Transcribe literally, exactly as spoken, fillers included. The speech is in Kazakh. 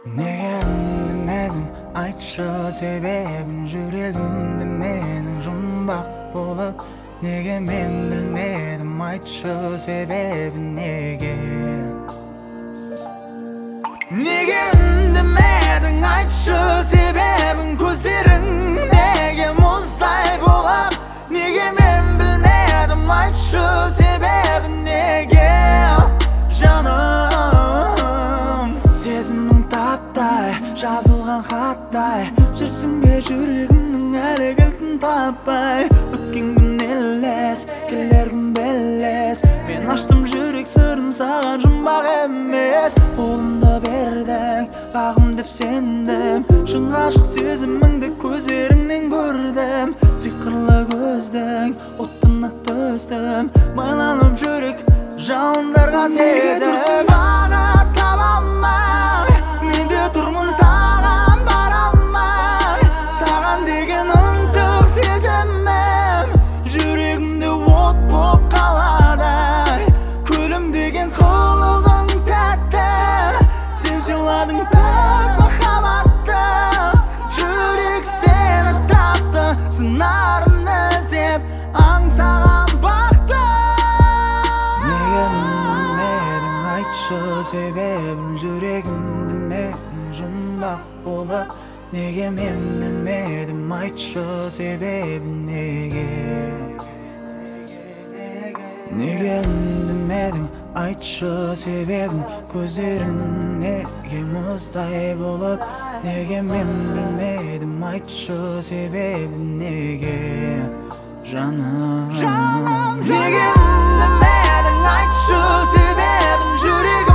Nega ündemedin aytшы sebebin Жүрегімде менің жұмбақ болып Неге мен білмедім айтшы себебін неге Неге үндемедің айтшы себебін Көздерің неге мұздай болып Неге мен білмедім айтшы себебін неге Жаным сезімің таптай жазылған хаттай Жүрсің бе жүрегімнің әлі кілтін таппай Өткен күн елес келер күн белес Мен аштым жүрек сырын саған жұмбақ емес Қолымды бердің бағым деп сендім Шын ғашық сезіміңді көздеріңнен көрдім Сиқырлы көздің отына төстім Байланып жүрек жалындарға сезім Тұрсың маған таба алмай Менде тұрмын саған бара алмай Саған деген ынтық сезімім Жүрегімде от боп қалады Күлім деген қылығың тәтті Сен сыйладың пәк махаббатты Жүрек сені тапты Сыңарын іздеп аңсаған бақты Неге үндемедің айтшы себебін Жүрегімде менің жұмбақ болып Неге мен білмедім айтшы себебін неге Неге үндемедің айтшы себебін Көздерің неге мұздай болып Неге мен білмедім айтшы себебін неге Жаным Жаным, Неге үндемедің айтшы себебін Жүрегім